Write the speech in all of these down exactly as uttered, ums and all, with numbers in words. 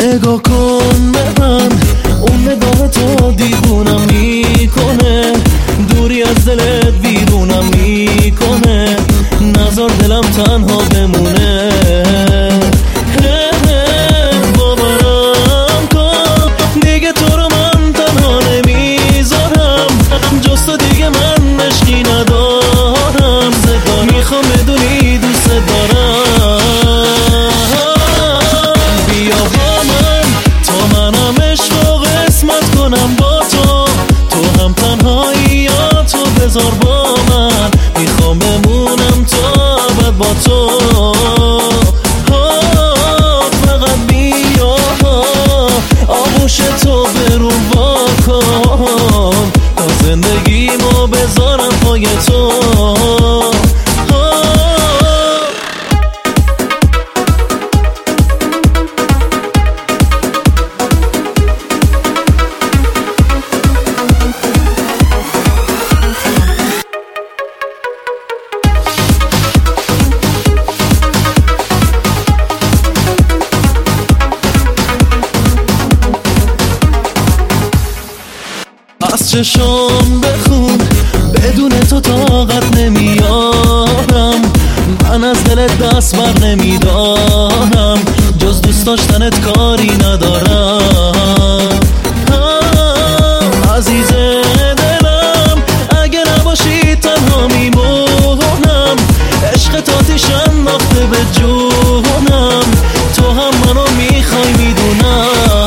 نگاه کن به من، اون نگاه تو دیوونم میکنه، دوری از دلت ویرونم میکنه، نذار دلم تنها بمونه. باورم کن دیگه تو رو من تنها نمیذارم، جز تو دیگه من عشقی ندارم، میخوام بدونی دوست دارم. بیا با من تا منم عشق و قسمت کنم با تو، تو هم تنهایی یا تو بذار با من، میخوام بمونم تا ابد با تو. فقط بیا آغوش تو برو وا کن، تا زندگیمو بذارم پای تو. از چشم بخون بدون تو طاقت نمیارم، من از دلت دست بر نمیدارم، جز دوست داشتنت کاری ندارم. عزیز دلم اگه نباشی تنها میمونم، عشق تا آتیش انداخته به جونم، تو هم منو میخوای میدونم.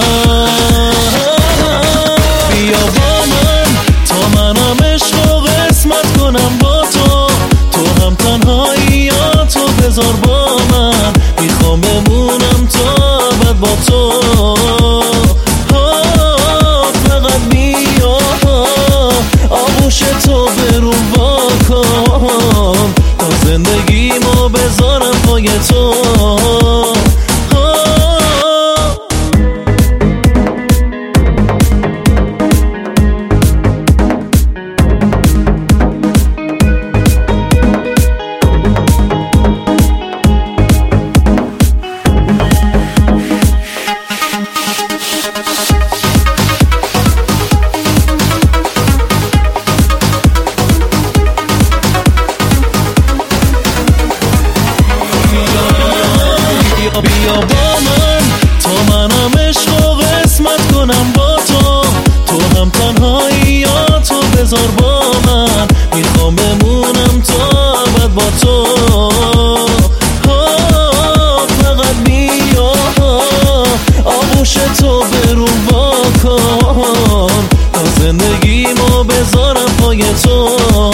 بیا با من تا منم عشق و قسمت کنم با تو، تو هم تنهایی یا تو بذار با من، میخوام بمونم تا ابد با تو. فقط بیا آغوش تو برو وا کن، تا زندگیمو بذارم پای تو. بیا با من تا منم عشق و قسمت کنم با تو، تو هم تنهایی یا تو بذار با من، میخوام بمونم تا ابد با تو. فقط بیا آغوش تو برو وا کن، تا زندگیمو بذارم پای تو.